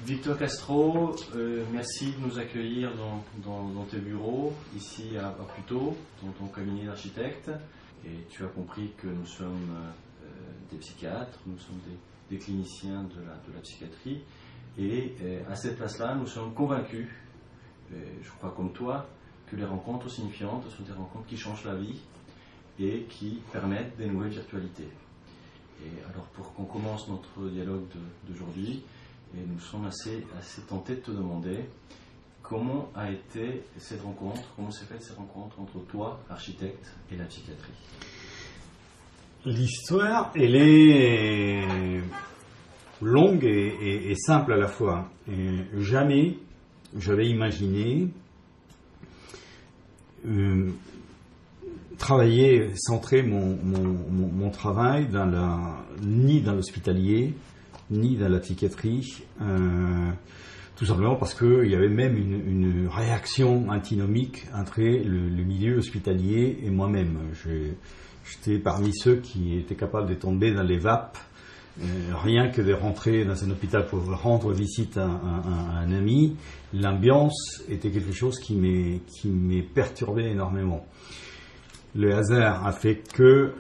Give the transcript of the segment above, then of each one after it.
Victor Castro, merci de nous accueillir dans tes bureaux, ici à Puteaux, dans ton cabinet d'architecte. Et tu as compris que nous sommes des psychiatres, nous sommes des cliniciens de la psychiatrie. Et à cette place-là, nous sommes convaincus, je crois comme toi, que les rencontres signifiantes sont des rencontres qui changent la vie et qui permettent des nouvelles virtualités. Et alors, pour qu'on commence notre dialogue d'aujourd'hui, et nous sommes assez tentés de te demander comment a été cette rencontre, comment s'est faite cette rencontre entre toi, architecte, et la psychiatrie. L'histoire, elle est longue et simple à la fois. Et jamais j'avais imaginé travailler, centrer mon travail ni dans l'hospitalier, ni dans la psychiatrie, tout simplement parce qu'il y avait même une réaction antinomique entre le milieu hospitalier et moi-même. J'étais parmi ceux qui étaient capables de tomber dans les vapes, rien que de rentrer dans un hôpital pour rendre visite à un ami. L'ambiance était quelque chose qui m'est perturbé énormément. Le hasard a fait que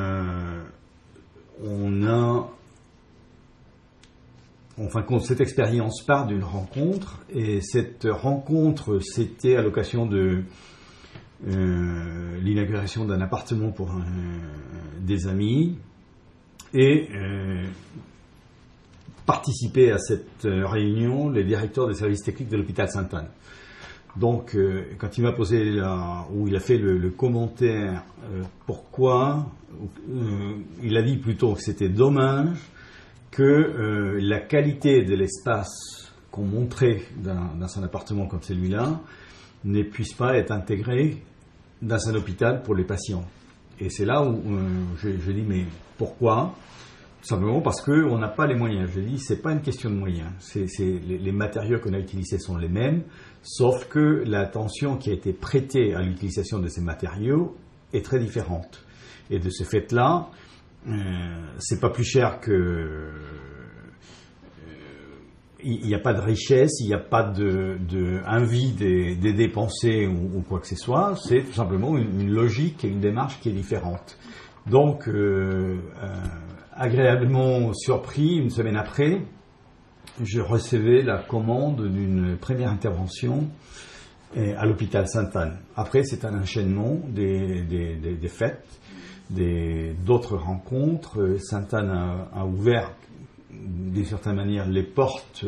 cette expérience part d'une rencontre, et cette rencontre, c'était à l'occasion de l'inauguration d'un appartement pour des amis, et participaient à cette réunion les directeurs des services techniques de l'hôpital Sainte-Anne. Donc, quand il m'a posé où il a fait le commentaire pourquoi, il a dit plutôt que c'était dommage que la qualité de l'espace qu'on montrait dans un appartement comme celui-là ne puisse pas être intégrée dans un hôpital pour les patients. Et c'est là où je dis mais pourquoi ? Tout simplement parce qu'on n'a pas les moyens. Je dis c'est pas une question de moyens. Les matériaux qu'on a utilisés sont les mêmes, sauf que l'attention qui a été prêtée à l'utilisation de ces matériaux est très différente. Et de ce fait-là, c'est pas plus cher que il n'y a pas de richesse, il n'y a pas de envie de dépenser ou quoi que ce soit. C'est tout simplement une logique et une démarche qui est différente. Donc agréablement surpris, une semaine après, je recevais la commande d'une première intervention à l'hôpital Sainte-Anne. Après, c'est un enchaînement des fêtes, d'autres rencontres. Sainte-Anne a ouvert d'une certaine manière les portes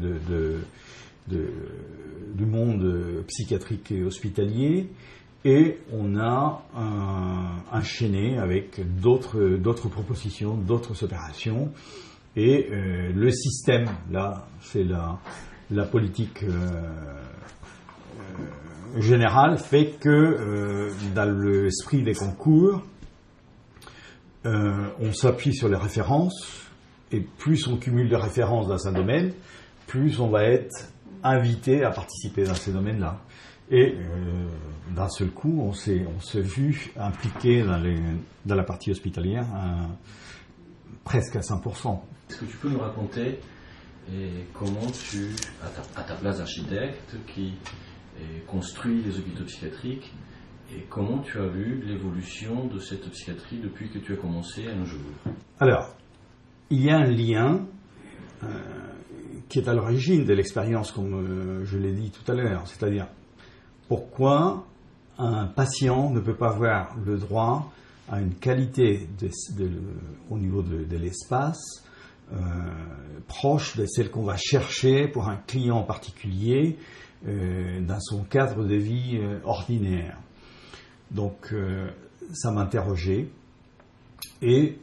du monde psychiatrique et hospitalier, et on a enchaîné avec d'autres propositions, d'autres opérations, et le système, là, c'est la politique générale, fait que dans l'esprit des concours, on s'appuie sur les références, et plus on cumule de références dans un domaine, plus on va être invité à participer dans ces domaines-là. Et d'un seul coup, on s'est vu impliqué dans la partie hospitalière presque à 100%. Est-ce que tu peux nous raconter comment tu, à ta place d'architecte qui construit les hôpitaux psychiatriques, et comment tu as vu l'évolution de cette psychiatrie depuis que tu as commencé à nos jours ? Alors, il y a un lien qui est à l'origine de l'expérience, comme je l'ai dit tout à l'heure, c'est-à-dire pourquoi un patient ne peut pas avoir le droit à une qualité au niveau de l'espace proche de celle qu'on va chercher pour un client particulier dans son cadre de vie ordinaire. Donc ça m'interrogeait, et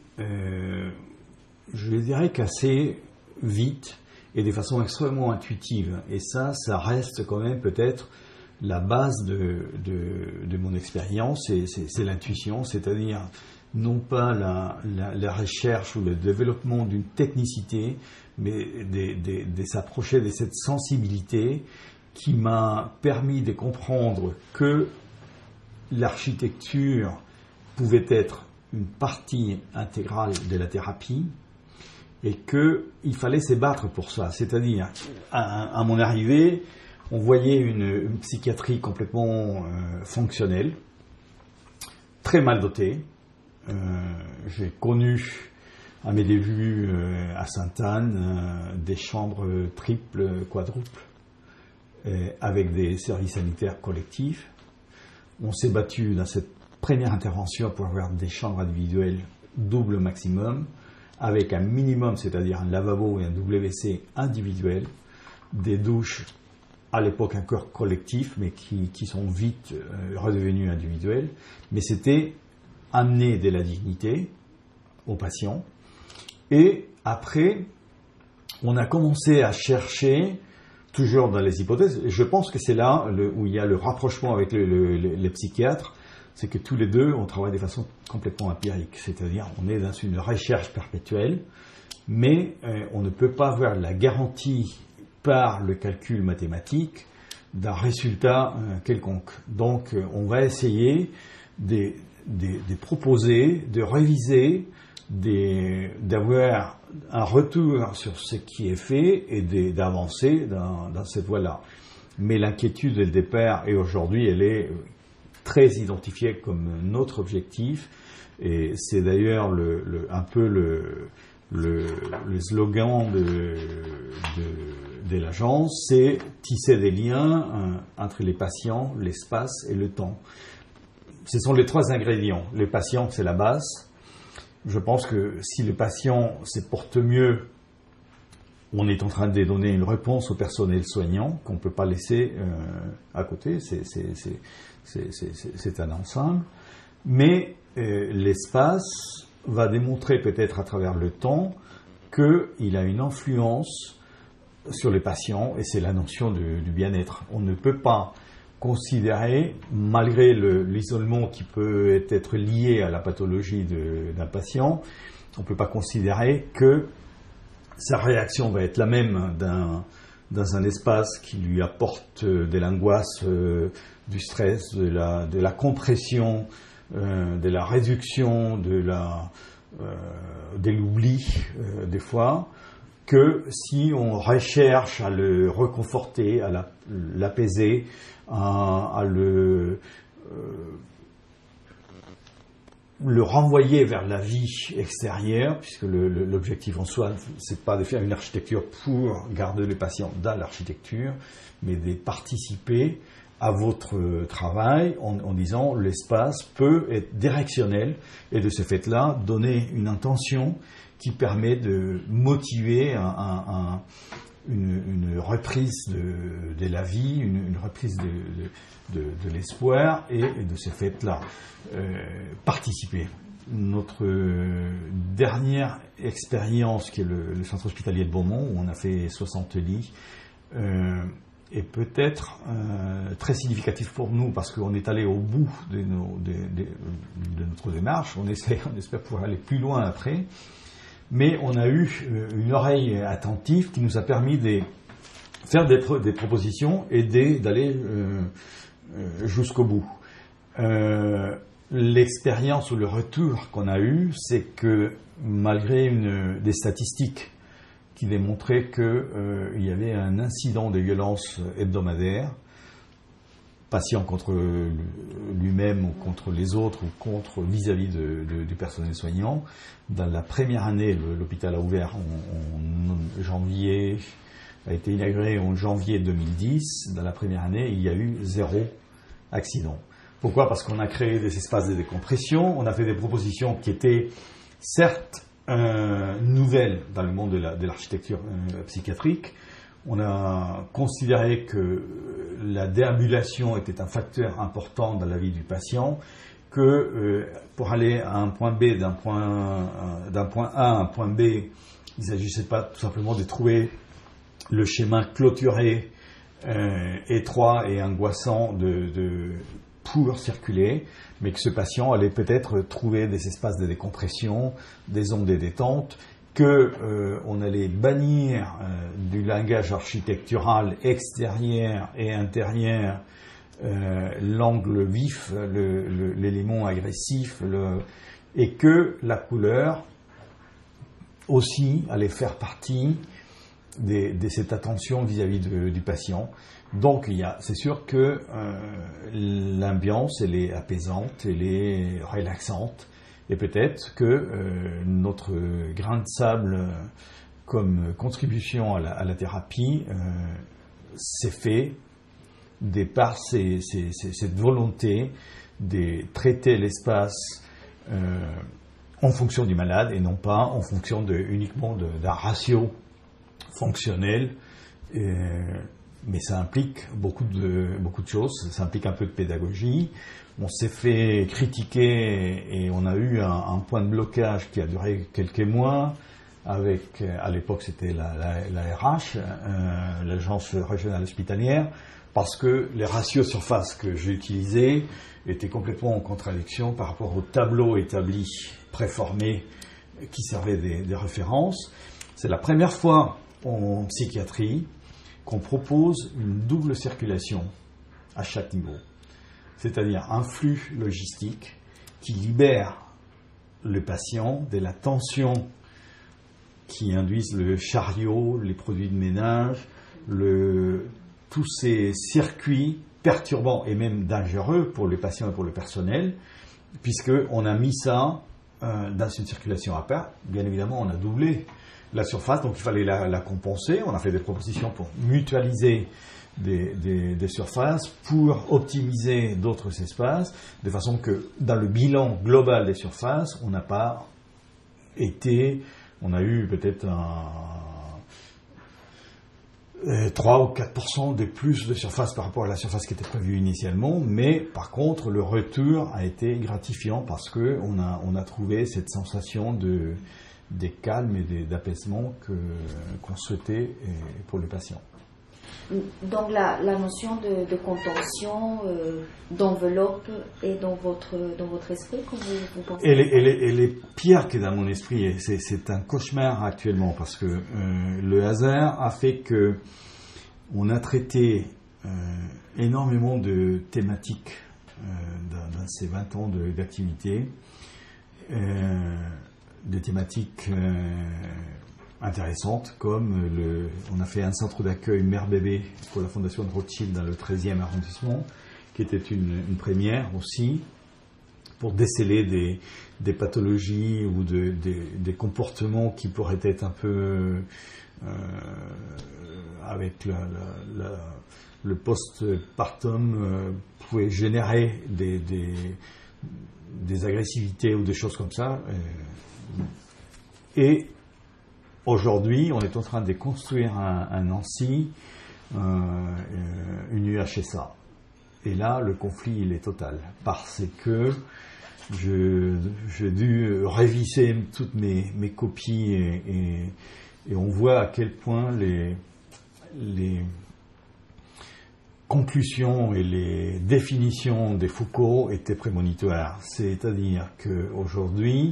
je dirais qu'assez vite et de façon extrêmement intuitive, et ça reste quand même peut-être la base de mon expérience, c'est l'intuition, c'est-à-dire non pas la recherche ou le développement d'une technicité, mais de s'approcher de cette sensibilité qui m'a permis de comprendre que l'architecture pouvait être une partie intégrale de la thérapie, et qu'il fallait se battre pour ça. C'est-à-dire, à mon arrivée, on voyait une psychiatrie complètement fonctionnelle, très mal dotée. J'ai connu à mes débuts à Sainte-Anne des chambres triples, quadruples, avec des services sanitaires collectifs. On s'est battu dans cette première intervention pour avoir des chambres individuelles double maximum, avec un minimum, c'est-à-dire un lavabo et un WC individuel, des douches à l'époque encore collectifs, mais qui sont vite redevenus individuels. Mais c'était amener de la dignité aux patients. Et après, on a commencé à chercher, toujours dans les hypothèses, et je pense que c'est là où il y a le rapprochement avec les psychiatres, c'est que tous les deux, on travaille de façon complètement empirique, c'est-à-dire on est dans une recherche perpétuelle, mais on ne peut pas avoir la garantie par le calcul mathématique d'un résultat quelconque. Donc on va essayer de proposer, de réviser, d'avoir un retour sur ce qui est fait et d'avancer dans cette voie-là. Mais l'inquiétude dès le départ, et aujourd'hui, elle est très identifiée comme notre objectif, et c'est d'ailleurs un peu le slogan de l'agence, c'est tisser des liens entre les patients, l'espace et le temps. Ce sont les trois ingrédients. Les patients, c'est la base. Je pense que si le patient se porte mieux, on est en train de donner une réponse au personnel soignant qu'on ne peut pas laisser à côté. C'est un ensemble. Mais l'espace va démontrer peut-être à travers le temps qu'il a une influence sur les patients, et c'est la notion du bien-être. On ne peut pas considérer, malgré l'isolement qui peut être lié à la pathologie d'un patient, on ne peut pas considérer que sa réaction va être la même dans un espace qui lui apporte de l'angoisse, du stress, de la compression, de la réduction, de l'oubli des fois, que si on recherche à le reconforter, à l'apaiser, à le renvoyer vers la vie extérieure, puisque l'objectif en soi, c'est pas de faire une architecture pour garder les patients dans l'architecture, mais de participer à votre travail en disant l'espace peut être directionnel et de ce fait-là donner une intention qui permet de motiver une reprise de la vie, une reprise de l'espoir et de ce fait-là participer. Notre dernière expérience, qui est le centre hospitalier de Beaumont, où on a fait 60 lits, est peut-être très significatif pour nous parce qu'on est allé au bout de notre démarche. On espère pouvoir aller plus loin après. Mais on a eu une oreille attentive qui nous a permis de faire des propositions et d'aller jusqu'au bout. L'expérience ou le retour qu'on a eu, c'est que malgré des statistiques qui démontraient qu'il y avait un incident de violence hebdomadaire, patient contre lui-même ou contre les autres ou contre vis-à-vis du personnel soignant. Dans la première année, l'hôpital a ouvert en janvier, a été inauguré en janvier 2010. Dans la première année, il y a eu 0 accident. Pourquoi ? Parce qu'on a créé des espaces de décompression, on a fait des propositions qui étaient certes nouvelles dans le monde de l'architecture psychiatrique. On a considéré que la déambulation était un facteur important dans la vie du patient, que pour aller à un point B, d'un point A à un point B, il ne s'agissait pas tout simplement de trouver le schéma clôturé, étroit et angoissant pour circuler, mais que ce patient allait peut-être trouver des espaces de décompression, des zones de détente, qu'on allait bannir du langage architectural extérieur et intérieur l'angle vif, l'élément agressif, et que la couleur aussi allait faire partie de cette attention vis-à-vis du patient. Donc c'est sûr que l'ambiance elle est apaisante, elle est relaxante, et peut-être que notre grain de sable comme contribution à la thérapie s'est fait par cette volonté de traiter l'espace en fonction du malade et non pas en fonction uniquement d'un ratio fonctionnel. Mais ça implique beaucoup de choses, ça implique un peu de pédagogie. On s'est fait critiquer et on a eu un point de blocage qui a duré quelques mois avec, à l'époque c'était la RH, l'agence régionale hospitalière, parce que les ratios surface que j'ai utilisés étaient complètement en contradiction par rapport au tableau établi, préformé, qui servait des références. C'est la première fois en psychiatrie qu'on propose une double circulation à chaque niveau, c'est-à-dire un flux logistique qui libère le patient de la tension qui induisent le chariot, les produits de ménage, tous ces circuits perturbants et même dangereux pour les patients et pour le personnel, puisqu'on a mis ça dans une circulation à part. Bien évidemment, on a doublé la surface, donc il fallait la compenser. On a fait des propositions pour mutualiser des surfaces, pour optimiser d'autres espaces, de façon que dans le bilan global des surfaces, on n'a pas été... On a eu peut-être 3 ou 4% de plus de surface par rapport à la surface qui était prévue initialement, mais par contre le retour a été gratifiant parce qu'on a trouvé cette sensation de calme et d'apaisement qu'on souhaitait pour le patient. Donc la notion de contention, d'enveloppe est dans votre esprit quand vous pensez? Elle est pire que dans mon esprit. C'est un cauchemar actuellement parce que le hasard a fait que on a traité énormément de thématiques dans ces 20 ans d'activité, des thématiques intéressantes comme on a fait un centre d'accueil mère-bébé pour la fondation de Rothschild dans le 13e arrondissement, qui était une première aussi, pour déceler des pathologies ou des comportements qui pourraient être un peu avec le post-partum pouvaient générer des agressivités ou des choses comme ça. Et aujourd'hui, on est en train de construire un Nancy, une UHSA. Et là, le conflit, il est total. Parce que j'ai dû réviser toutes mes copies et on voit à quel point les conclusions et les définitions des Foucault étaient prémonitoires. C'est-à-dire qu'aujourd'hui,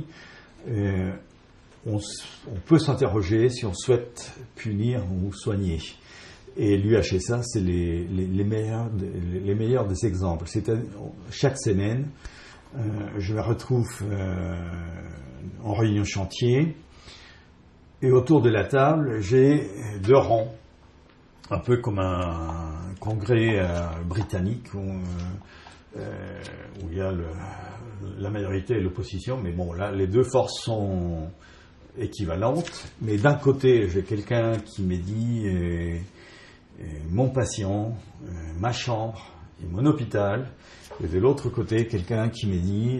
on peut s'interroger si on souhaite punir ou soigner. Et l'UHSA, c'est les meilleurs des exemples. C'est-à-dire, chaque semaine, je me retrouve en réunion chantier, et autour de la table, j'ai 2 rangs, un peu comme un congrès britannique où il y a la majorité et l'opposition, mais bon, là, les 2 forces sont équivalentes. Mais d'un côté, j'ai quelqu'un qui me dit mon patient, ma chambre et mon hôpital, et de l'autre côté, quelqu'un qui me dit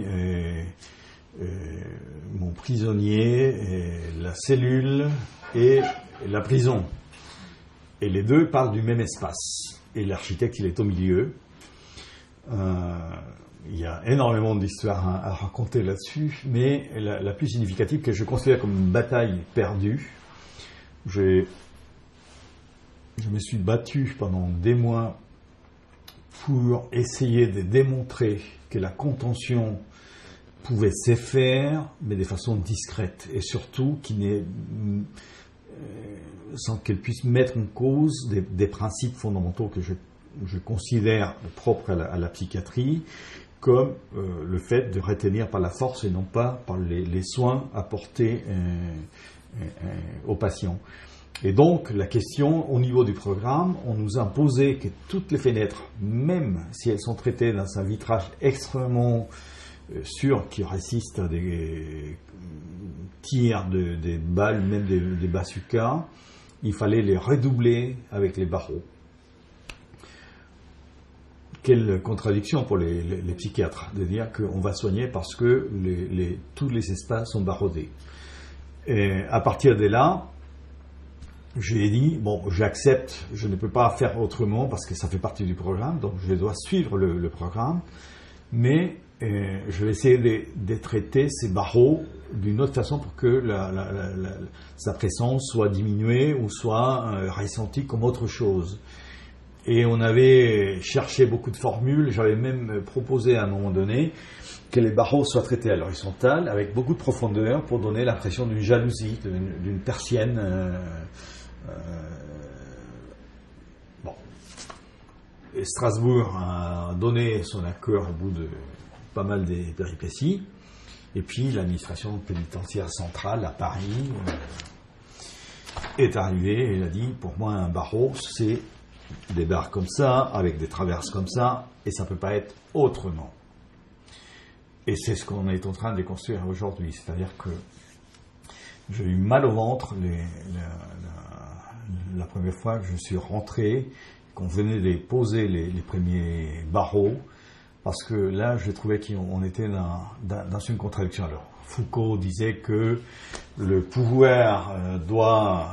mon prisonnier, la cellule et la prison. Et les 2 parlent du même espace. Et l'architecte, il est au milieu. Il y a énormément d'histoires à raconter là-dessus, mais la plus significative, que je considère comme une bataille perdue, je me suis battu pendant des mois pour essayer de démontrer que la contention pouvait se faire, mais de façon discrète, et surtout sans qu'elle puisse mettre en cause des principes fondamentaux que je considère propres à la psychiatrie, comme le fait de retenir par la force et non pas par les soins apportés aux patients. Et donc, la question, au niveau du programme, on nous a imposé que toutes les fenêtres, même si elles sont traitées dans un vitrage extrêmement sûr qui résiste à des tirs des balles, même des bazookas, il fallait les redoubler avec les barreaux. Quelle contradiction pour les psychiatres de dire qu'on va soigner parce que tous les espaces sont barreautés. Et à partir de là, j'ai dit, bon, j'accepte, je ne peux pas faire autrement parce que ça fait partie du programme, donc je dois suivre le programme, mais je vais essayer de traiter ces barreaux d'une autre façon pour que sa présence soit diminuée ou soit ressentie comme autre chose. Et on avait cherché beaucoup de formules, j'avais même proposé à un moment donné que les barreaux soient traités à l'horizontale avec beaucoup de profondeur pour donner l'impression d'une jalousie, d'une persienne. Bon. Et Strasbourg a donné son accord au bout de pas mal des péripéties. Et puis l'administration pénitentiaire centrale à Paris est arrivée et elle a dit, pour moi un barreau c'est des barres comme ça, avec des traverses comme ça, et ça ne peut pas être autrement. Et c'est ce qu'on est en train de construire aujourd'hui. C'est-à-dire que j'ai eu mal au ventre la première fois que je suis rentré, qu'on venait de poser les premiers barreaux, parce que là, je trouvais qu'on était dans une contradiction. Alors, Foucault disait que le pouvoir doit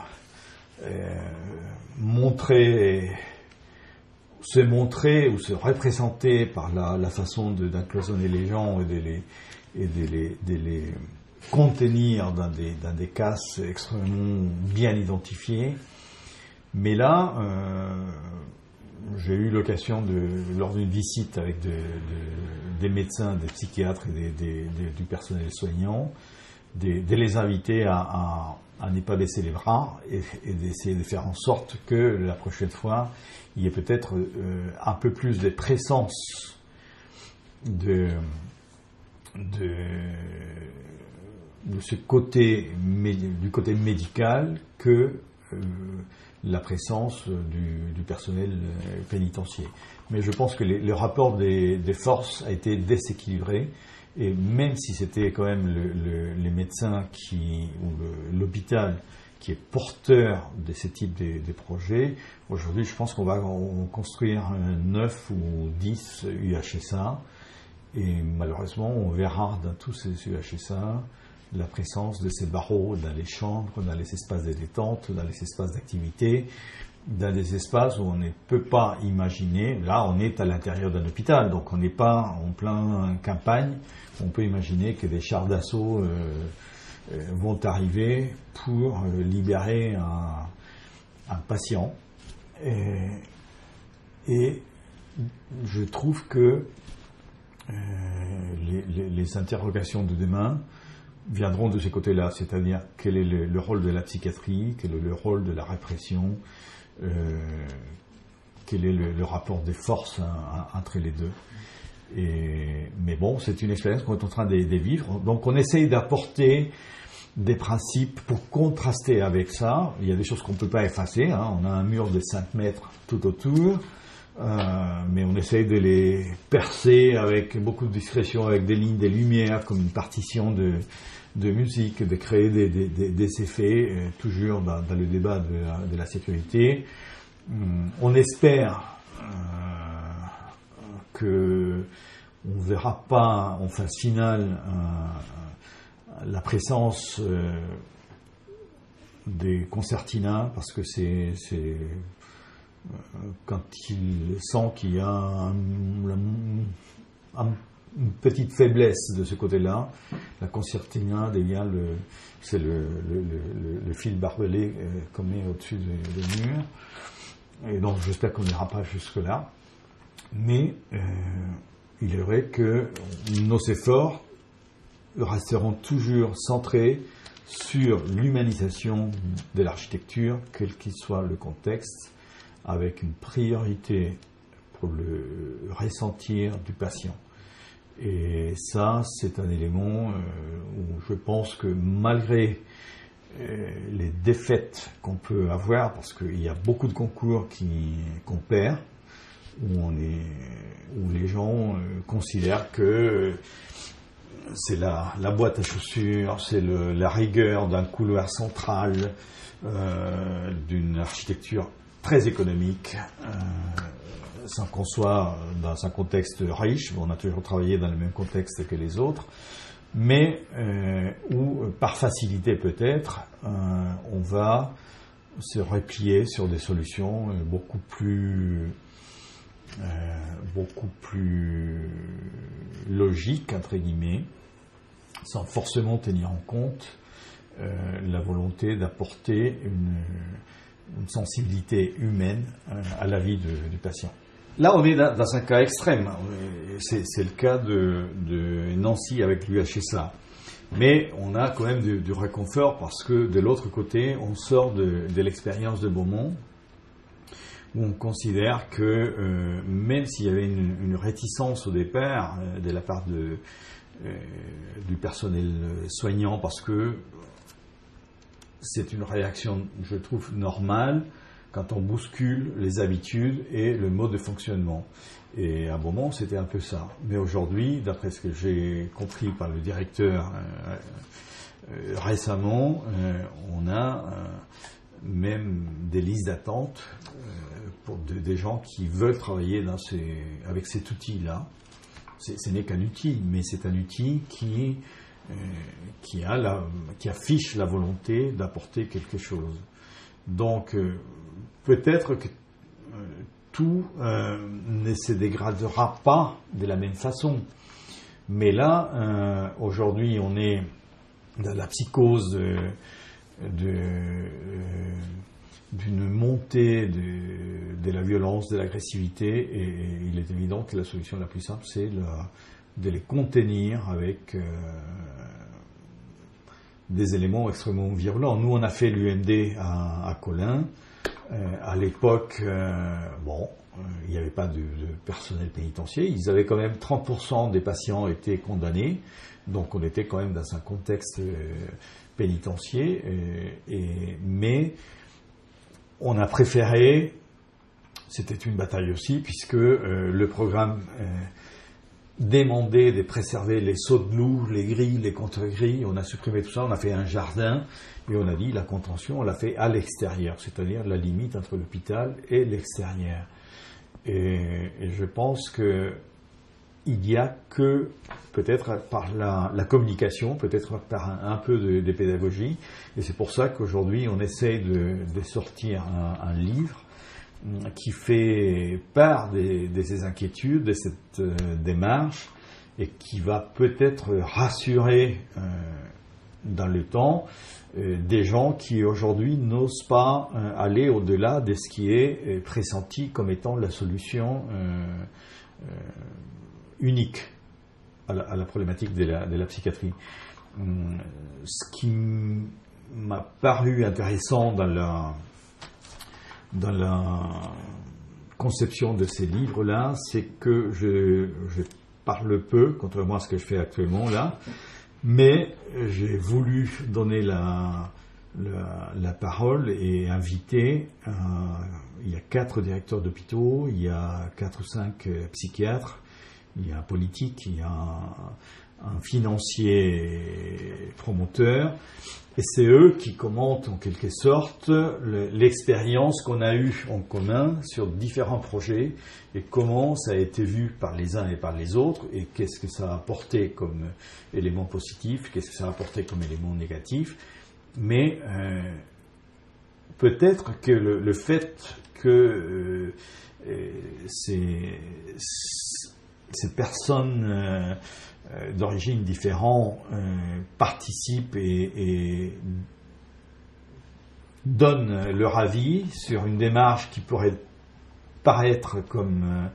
se montrer ou se représenter par la façon d'incloisonner les gens et de les contenir dans des cases extrêmement bien identifiées. Mais là, j'ai eu l'occasion lors d'une visite avec des médecins, des psychiatres et du personnel soignant, de les inviter à ne pas baisser les bras et d'essayer de faire en sorte que la prochaine fois, il y ait peut-être un peu plus de présence du côté médical que la présence du personnel pénitentiaire. Mais je pense que le rapport des forces a été déséquilibré. Et même si c'était quand même les médecins ou l'hôpital qui est porteur de ce type de projets, aujourd'hui je pense qu'on va construire 9 ou 10 UHSA et malheureusement on verra dans tous ces UHSA la présence de ces barreaux dans les chambres, dans les espaces de détente, dans les espaces d'activité, dans des espaces où on ne peut pas imaginer. Là on est à l'intérieur d'un hôpital, donc on n'est pas en plein campagne. On peut imaginer que des chars d'assaut vont arriver pour libérer un patient. Et je trouve que les interrogations de demain viendront de ce côté-là, c'est-à-dire quel est le rôle de la psychiatrie, quel est le rôle de la répression, quel est le rapport des forces entre les deux. Mais bon, c'est une expérience qu'on est en train de vivre. Donc on essaye d'apporter des principes pour contraster avec ça. Il y a des choses qu'on ne peut pas effacer. On a un mur de 5 mètres tout autour. Mais on essaye de les percer avec beaucoup de discrétion, avec des lignes, des lumières, comme une partition de musique, de créer des effets, toujours dans le débat de la sécurité. On espère que on verra pas en phase finale la présence des concertinats, parce que c'est quand il sent qu'il y a une petite faiblesse de ce côté-là, la concertina devient c'est le fil barbelé qu'on met au-dessus des murs. Et donc j'espère qu'on n'ira pas jusque-là. Mais il est vrai que nos efforts resteront toujours centrés sur l'humanisation de l'architecture, quel qu'il soit le contexte, avec une priorité pour le ressentir du patient. Et ça, c'est un élément où je pense que malgré les défaites qu'on peut avoir, parce qu'il y a beaucoup de concours qu'on perd, où les gens considèrent que c'est la boîte à chaussures, c'est la rigueur d'un couloir central, d'une architecture très économique, sans qu'on soit dans un contexte riche. On a toujours travaillé dans le même contexte que les autres, mais où, par facilité peut-être, on va se replier sur des solutions beaucoup plus logiques, entre guillemets, sans forcément tenir en compte la volonté d'apporter une sensibilité humaine à la vie du patient. Là, on est dans un cas extrême. C'est le cas de Nancy avec l'UHSA. Mais on a quand même du réconfort parce que de l'autre côté, on sort de l'expérience de Beaumont, où on considère que même s'il y avait une réticence au départ de la part du personnel soignant, parce que c'est une réaction, je trouve, normale quand on bouscule les habitudes et le mode de fonctionnement. Et à Beaumont, c'était un peu ça. Mais aujourd'hui, d'après ce que j'ai compris par le directeur récemment, on a même des listes d'attente pour des gens qui veulent travailler avec cet outil-là. Ce n'est qu'un outil, mais c'est un outil qui affiche la volonté d'apporter quelque chose. Donc, peut-être que tout ne se dégradera pas de la même façon. Mais là, aujourd'hui, on est dans la psychose d'une montée de la violence, de l'agressivité, et il est évident que la solution la plus simple, c'est de les contenir avec des éléments extrêmement virulents. Nous, on a fait l'UMD à Collin. À l'époque, il n'y avait pas de personnel pénitentiaire. Ils avaient quand même 30% des patients étaient condamnés. Donc, on était quand même dans un contexte pénitentiaire. Mais on a préféré, c'était une bataille aussi, puisque le programme demandait de préserver les sauts de loup, les grilles, les contre-grilles. On a supprimé tout ça, on a fait un jardin et on a dit la contention, on l'a fait à l'extérieur, c'est-à-dire la limite entre l'hôpital et l'extérieur. Et je pense qu'il n'y a que, peut-être par la communication, peut-être par un peu de pédagogie, et c'est pour ça qu'aujourd'hui on essaye de sortir un livre qui fait part de ces inquiétudes, de cette démarche, et qui va peut-être rassurer dans le temps des gens qui aujourd'hui n'osent pas aller au-delà de ce qui est pressenti comme étant la solution unique à la problématique de la psychiatrie. Ce qui m'a paru intéressant dans la conception de ces livres-là, c'est que je parle peu, contrairement à ce que je fais actuellement là, mais j'ai voulu donner la parole et inviter, il y a 4 directeurs d'hôpitaux, il y a 4 ou 5 psychiatres, il y a un politique, il y a un financier promoteur, et c'est eux qui commentent en quelque sorte l'expérience qu'on a eue en commun sur différents projets et comment ça a été vu par les uns et par les autres et qu'est-ce que ça a apporté comme élément positif, qu'est-ce que ça a apporté comme élément négatif. Mais peut-être que le fait que ces personnes d'origine différente participent et donnent leur avis sur une démarche qui pourrait paraître comme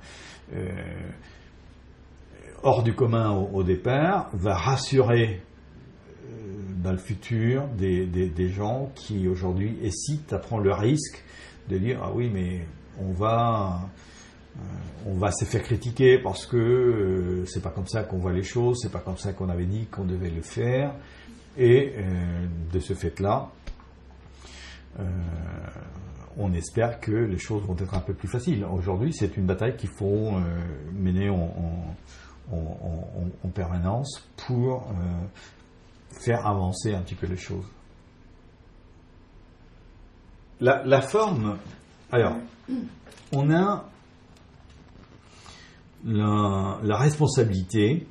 hors du commun au départ, va rassurer dans le futur des gens qui aujourd'hui hésitent à prendre le risque de dire « Ah oui, mais on va se faire critiquer parce que c'est pas comme ça qu'on voit les choses, c'est pas comme ça qu'on avait dit qu'on devait le faire. » Et de ce fait-là, on espère que les choses vont être un peu plus faciles. Aujourd'hui, c'est une bataille qu'il faut mener en permanence pour faire avancer un petit peu les choses. La forme, alors, on a la responsabilité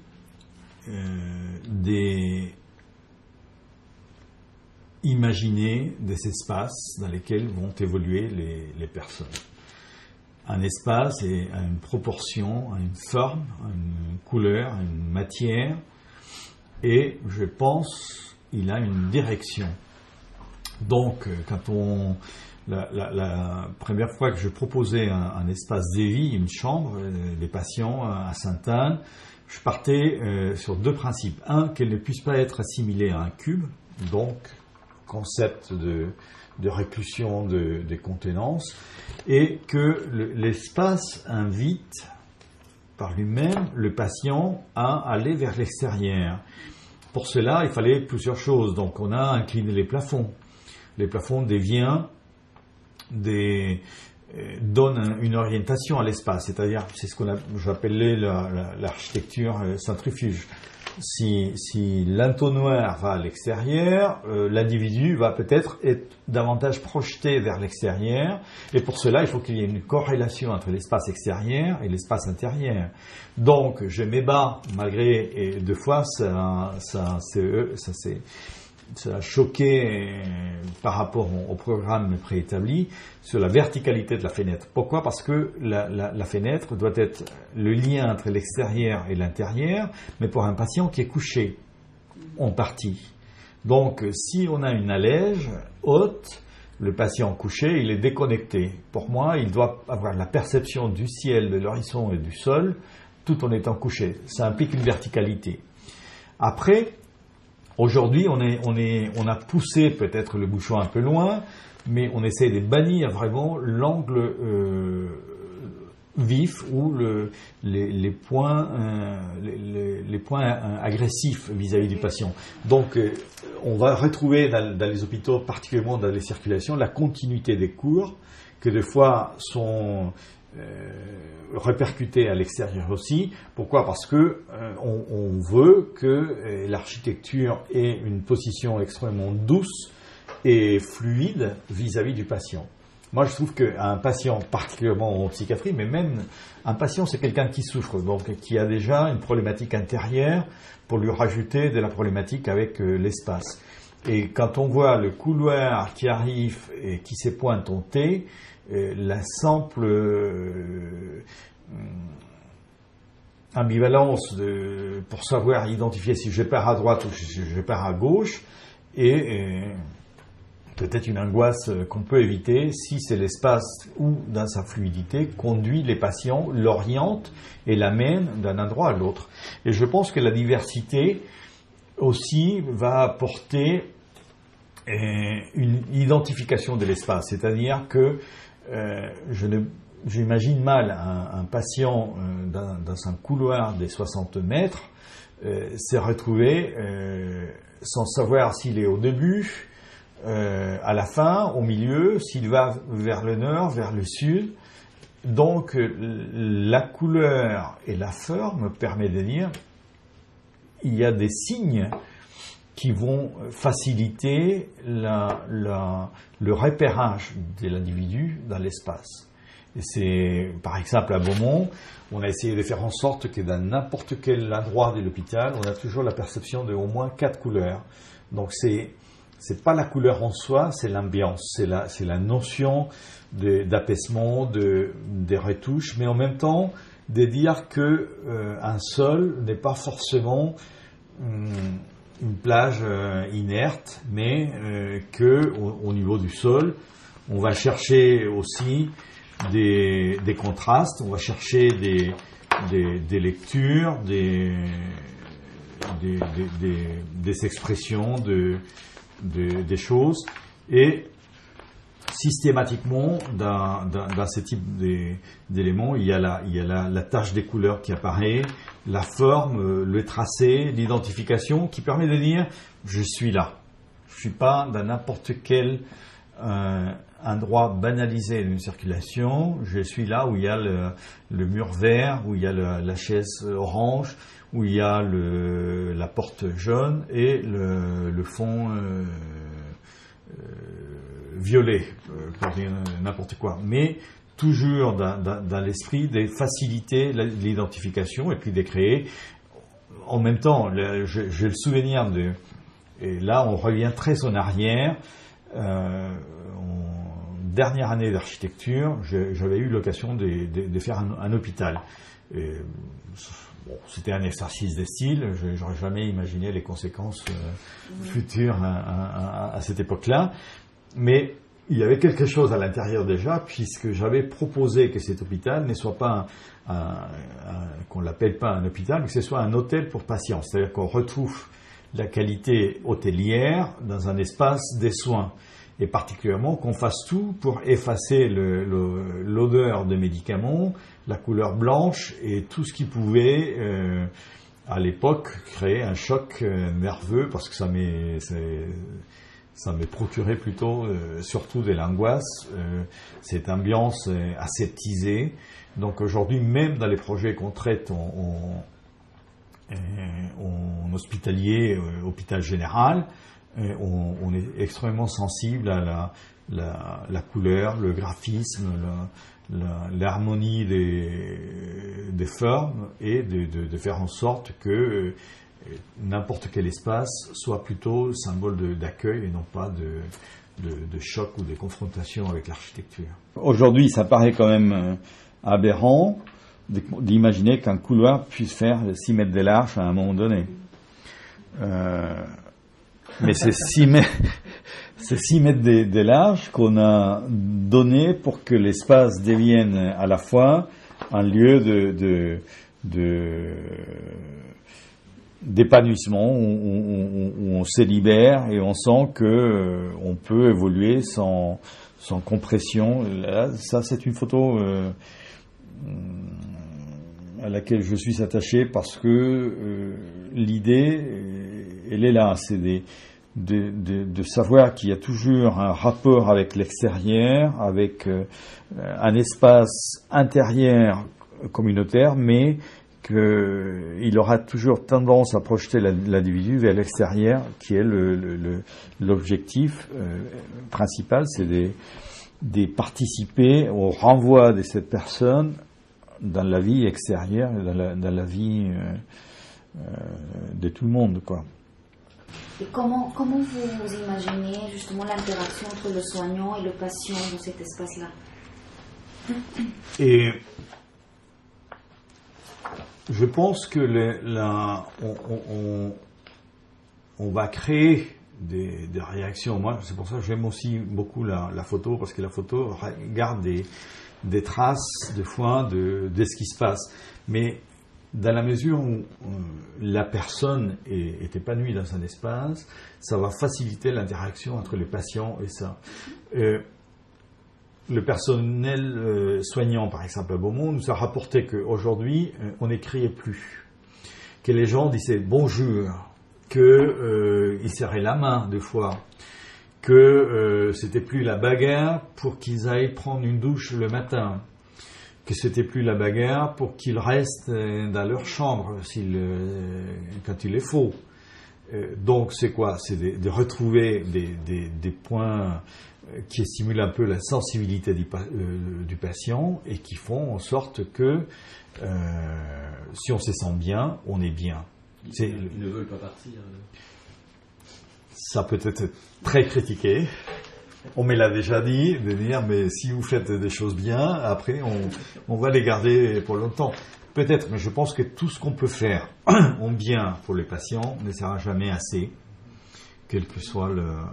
imaginer des espaces dans lesquels vont évoluer les personnes. Un espace a une proportion, a une forme, a une couleur, a une matière, et je pense il a une direction. Donc, la première fois que je proposais un espace de vie, une chambre, des patients à Sainte-Anne, je partais sur deux principes. Un, qu'elle ne puisse pas être assimilée à un cube, donc concept de réclusion des contenances, et que l'espace invite par lui-même le patient à aller vers l'extérieur. Pour cela, il fallait plusieurs choses. Donc, on a incliné les plafonds. Les plafonds donnent une orientation à l'espace, c'est-à-dire, c'est ce j'appelais l'architecture centrifuge. Si l'entonnoir va à l'extérieur, l'individu va peut-être être davantage projeté vers l'extérieur, et pour cela, il faut qu'il y ait une corrélation entre l'espace extérieur et l'espace intérieur. Donc, je m'ébats, malgré, deux fois, ça a choqué par rapport au programme préétabli sur la verticalité de la fenêtre. Pourquoi ? Parce que la fenêtre doit être le lien entre l'extérieur et l'intérieur, mais pour un patient qui est couché, en partie. Donc, si on a une allège haute, le patient couché, il est déconnecté. Pour moi, il doit avoir la perception du ciel, de l'horizon et du sol, tout en étant couché. Ça implique une verticalité. Après, aujourd'hui, on a poussé peut-être le bouchon un peu loin, mais on essaie de bannir vraiment l'angle vif ou les points agressifs vis-à-vis du patient. Donc, on va retrouver dans les hôpitaux, particulièrement dans les circulations, la continuité des cours, que des fois sont répercutés à l'extérieur aussi. Pourquoi ? Parce que on veut que l'architecture ait une position extrêmement douce et fluide vis-à-vis du patient. Moi, je trouve qu'un patient, particulièrement en psychiatrie, mais même un patient, c'est quelqu'un qui souffre, donc qui a déjà une problématique intérieure pour lui rajouter de la problématique avec l'espace. Et quand on voit le couloir qui arrive et qui s'épointe en T, la simple ambivalence pour savoir identifier si je pars à droite ou si je pars à gauche et peut-être une angoisse qu'on peut éviter si c'est l'espace où, dans sa fluidité, conduit les patients, l'oriente et l'amène d'un endroit à l'autre. Et je pense que la diversité aussi va apporter une identification de l'espace, c'est-à-dire que j'imagine mal un patient dans un couloir des 60 mètres s'est retrouvé sans savoir s'il est au début, à la fin, au milieu, s'il va vers le nord, vers le sud. Donc la couleur et la forme permettent de dire il y a des signes qui vont faciliter le repérage de l'individu dans l'espace. Et c'est, par exemple, à Beaumont, on a essayé de faire en sorte que dans n'importe quel endroit de l'hôpital, on a toujours la perception de au moins 4 couleurs. Donc c'est pas la couleur en soi, c'est l'ambiance, c'est la notion d'apaisement, des retouches, mais en même temps de dire que un sol n'est pas forcément une plage inerte, mais que au niveau du sol, on va chercher aussi des contrastes, on va chercher des lectures, des expressions, des choses, et systématiquement dans ce type d'éléments, il y a la tache des couleurs qui apparaît, la forme, le tracé, l'identification qui permet de dire je suis là. Je suis pas dans n'importe quel un droit banalisé d'une circulation, je suis là où il y a le mur vert, où il y a la chaise orange, où il y a la porte jaune et le fond violet, pour dire n'importe quoi. Mais toujours dans l'esprit de faciliter l'identification et puis de créer. En même temps, j'ai le souvenir et là on revient très en arrière. En dernière année d'architecture, j'avais eu l'occasion de faire un hôpital. C'était un exercice de style, je n'aurais jamais imaginé les conséquences futures à cette époque-là. Mais il y avait quelque chose à l'intérieur déjà, puisque j'avais proposé que cet hôpital ne soit pas qu'on l'appelle pas un hôpital, mais que ce soit un hôtel pour patients. C'est-à-dire qu'on retrouve la qualité hôtelière dans un espace des soins. Et particulièrement qu'on fasse tout pour effacer l'odeur des médicaments, la couleur blanche et tout ce qui pouvait, à l'époque, créer un choc nerveux, parce que ça m'est procuré plutôt, surtout de l'angoisse, cette ambiance aseptisée. Donc aujourd'hui, même dans les projets qu'on traite en hospitalier, hôpital général, on est extrêmement sensible à la couleur, le graphisme, l'harmonie des formes et de faire en sorte que n'importe quel espace soit plutôt symbole d'accueil et non pas de choc ou de confrontation avec l'architecture. Aujourd'hui, ça paraît quand même aberrant d'imaginer qu'un couloir puisse faire 6 mètres de large à un moment donné. Mais c'est 6 mètres de large qu'on a donné pour que l'espace devienne à la fois un lieu d'épanouissement où on se libère et on sent que on peut évoluer sans compression. Là, ça, c'est une photo à laquelle je suis attaché parce que l'idée, elle est là, c'est de savoir qu'il y a toujours un rapport avec l'extérieur, avec un espace intérieur communautaire, mais qu'il aura toujours tendance à projeter l'individu vers l'extérieur, qui est l'objectif principal, c'est de participer au renvoi de cette personne dans la vie extérieure, dans la vie de tout le monde, quoi. Et comment vous imaginez justement l'interaction entre le soignant et le patient dans cet espace-là? Et je pense que on va créer des réactions. Moi, c'est pour ça que j'aime aussi beaucoup la photo, parce que la photo garde des traces, des fois, de ce qui se passe. Mais dans la mesure où la personne est épanouie dans un espace, ça va faciliter l'interaction entre les patients et ça. Le personnel soignant, par exemple, à Beaumont, nous a rapporté qu'aujourd'hui, on n'écriait plus. Que les gens disaient bonjour, qu'ils serraient la main, des fois, que c'était plus la bagarre pour qu'ils aillent prendre une douche le matin, que c'était plus la bagarre pour qu'ils restent dans leur chambre quand il est faut. Donc c'est quoi? C'est de retrouver des points qui stimulent un peu la sensibilité du patient et qui font en sorte que si on se sent bien, on est bien. Ils ne veulent pas partir. Ça peut être très critiqué. On me l'a déjà dit, de dire, mais si vous faites des choses bien, après, on va les garder pour longtemps. Peut-être, mais je pense que tout ce qu'on peut faire en bien pour les patients ne sera jamais assez, quelle que soit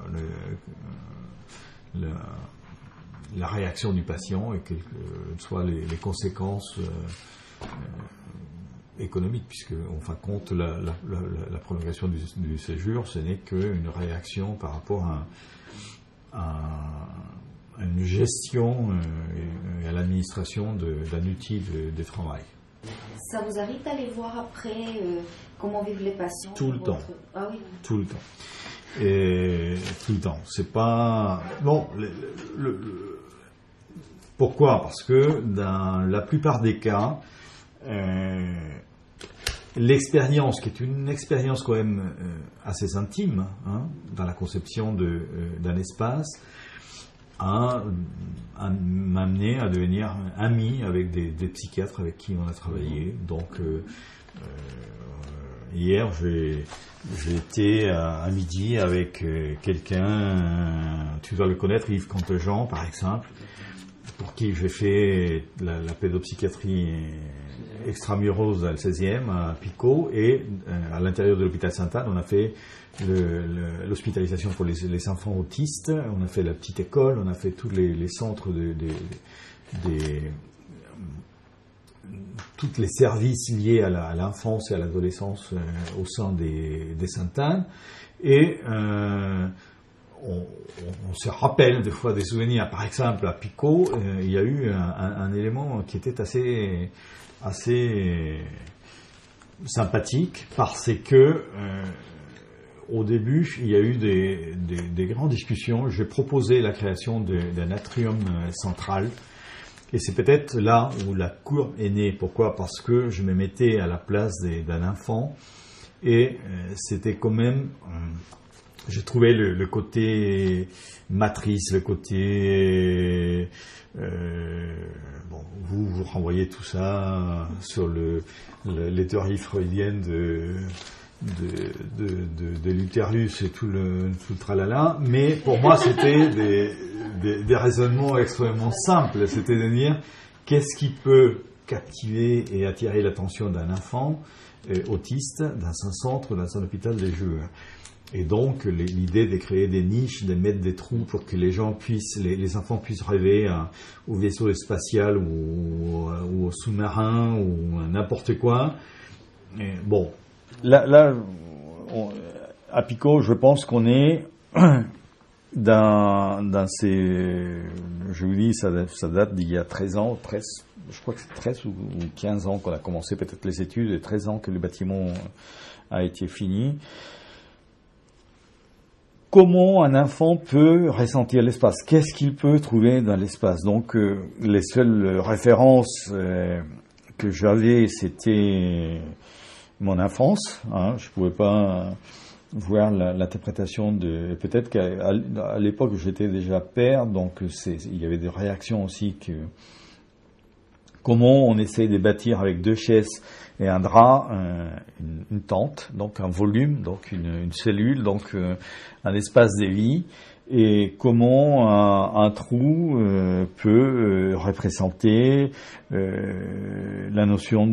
la réaction du patient et quelles que soient les conséquences économiques, puisque, en fin de compte, la prolongation du séjour, ce n'est qu'une réaction par rapport à une gestion et à l'administration d'un outil de travail. Ça vous arrive d'aller voir après comment vivent les patients? Tout le temps. Ah oui. Tout le temps. et tout le temps. C'est pas bon. Pourquoi ? Parce que dans la plupart des cas, l'expérience, qui est une expérience quand même assez intime, dans la conception d'un espace, m'a amené à devenir ami avec des psychiatres avec qui on a travaillé. Donc hier j'ai été à midi avec quelqu'un, tu dois le connaître, Yves Cantejean par exemple, pour qui j'ai fait la pédopsychiatrie extramuros dans le 16e à Picot, et à l'intérieur de l'hôpital Sainte-Anne on a fait l'hospitalisation pour les enfants autistes, on a fait la petite école, on a fait tous les centres tous les services liés à l'enfance et à l'adolescence au sein des Sainte-Anne, et on se rappelle des fois des souvenirs. Par exemple à Picot, il y a eu un élément qui était assez sympathique, parce que au début, il y a eu des grandes discussions. J'ai proposé la création d'un atrium central. Et c'est peut-être là où la courbe est née. Pourquoi ? Parce que je me mettais à la place d'un enfant. Et c'était quand même... j'ai trouvé le côté matrice, le côté... vous renvoyez tout ça sur les théories freudiennes de l'utérus et tout le tralala, mais pour moi c'était des raisonnements extrêmement simples. C'était de dire qu'est-ce qui peut captiver et attirer l'attention d'un enfant autiste dans un centre, dans un hôpital des joueurs. Et donc l'idée de créer des niches, de mettre des trous pour que les enfants puissent rêver au vaisseau spatial ou au sous-marin ou à n'importe quoi. Et bon. Là, à Picot, je pense qu'on est dans ces... Je vous dis, ça date d'il y a 13 ans, je crois que c'est 13 ou 15 ans qu'on a commencé peut-être les études, et 13 ans que le bâtiment a été fini. Comment un enfant peut ressentir l'espace ? Qu'est-ce qu'il peut trouver dans l'espace ? Donc, les seules références que j'avais, c'était... mon enfance, je pouvais pas voir l'interprétation de... Peut-être qu'à l'époque j'étais déjà père, donc il y avait des réactions aussi que... Comment on essaie de bâtir avec 2 chaises et un drap, une tente, donc un volume, donc une cellule, donc un espace de vie, et comment un trou peut représenter la notion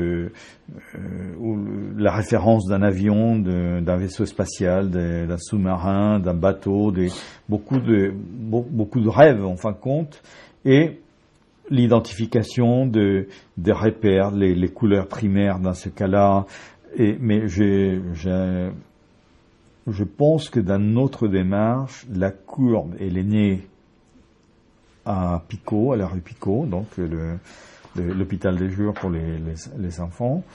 ou la référence d'un avion, d'un vaisseau spatial, d'un sous-marin, d'un bateau, beaucoup de rêves en fin de compte, et l'identification des repères, les couleurs primaires dans ce cas-là. Mais je pense que dans notre démarche, la courbe, elle est née à Picot, à la rue Picot, donc l'hôpital des jours pour les enfants,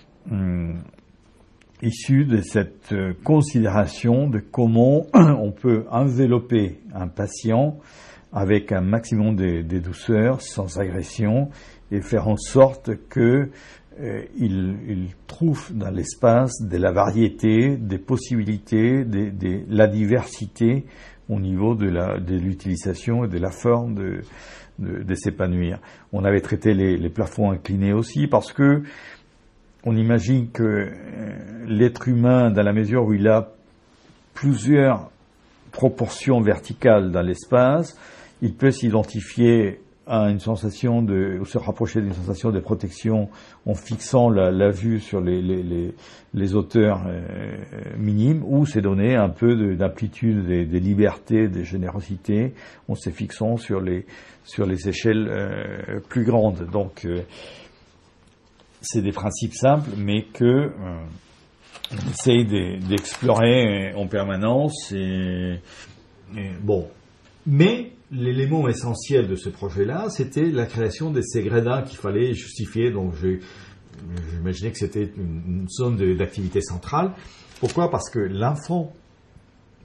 issue de cette considération de comment on peut envelopper un patient avec un maximum de douceur, sans agression, et faire en sorte que il trouve dans l'espace de la variété, des possibilités, de la diversité au niveau de l'utilisation et de la forme de s'épanouir. On avait traité les plafonds inclinés aussi, parce que on imagine que l'être humain, dans la mesure où il a plusieurs proportions verticales dans l'espace, il peut s'identifier à une sensation ou se rapprocher d'une sensation de protection en fixant la vue sur les hauteurs minimes, ou se donner un peu d'amplitude, de liberté, de générosité en se fixant sur les échelles plus grandes. Donc c'est des principes simples, mais que on essaye d'explorer en permanence. Et bon, mais l'élément essentiel de ce projet-là, c'était la création de ces gradins qu'il fallait justifier. Donc j'imaginais que c'était une zone d'activité centrale. Pourquoi ? Parce que l'enfant